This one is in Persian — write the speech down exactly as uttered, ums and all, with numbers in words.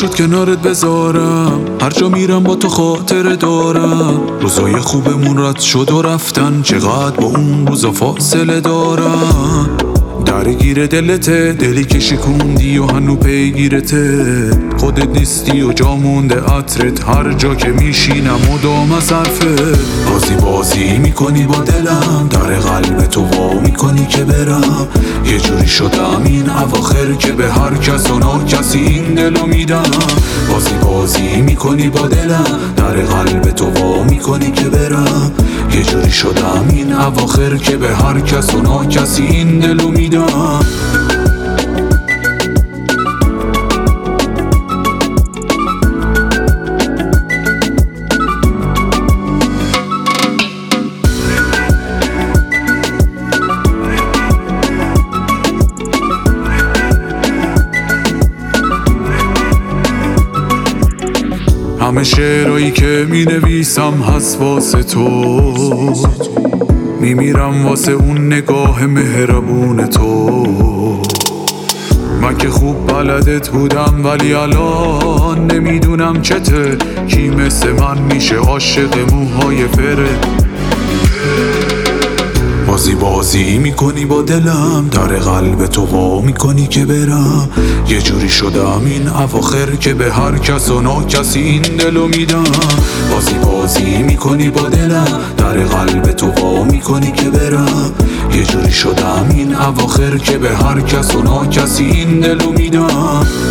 شد کنارت بذارم، هر جا میرم با تو خاطر دارم. روزای خوبمون رد شد و رفتن، چقدر با اون روزا فاصله دارم. درگیر دلته، دلی که شکوندی و هنو پیگیرته. خودت نیستی و جا مونده عطرت، هر جا که میشینم و دام از حرفت. بازی بازی میکنی با دلم، در قلب تو وا میکنی که برم. یه جوری شدم این اواخر که به هر کس و ناکسی این دلو میدم. بازی بازی میکنی با دلم، در قلب تو وا میکنی که برم. یه جوری شدم این اواخر که به هر کس و ناکسی این دلو میدم. همه شعرهایی که می نویسم هست واسه تو، می میرم واسه اون نگاه مهربون تو. من که خوب بلدت بودم ولی الان نمیدونم چته. کی مثل من میشه عاشق موهای فره؟ بازی بازی میکنی با دلم، در قلب تو وا میکنی که برم. یه جوری شدم این اواخر که به هر کس و ناکسی این دلو میدم. بازی بازی میکنی با دلم، در قلب تو وا میکنی که برم. یه جوری شدم این اواخر که به هر کس و ناکسی این دلو میدم.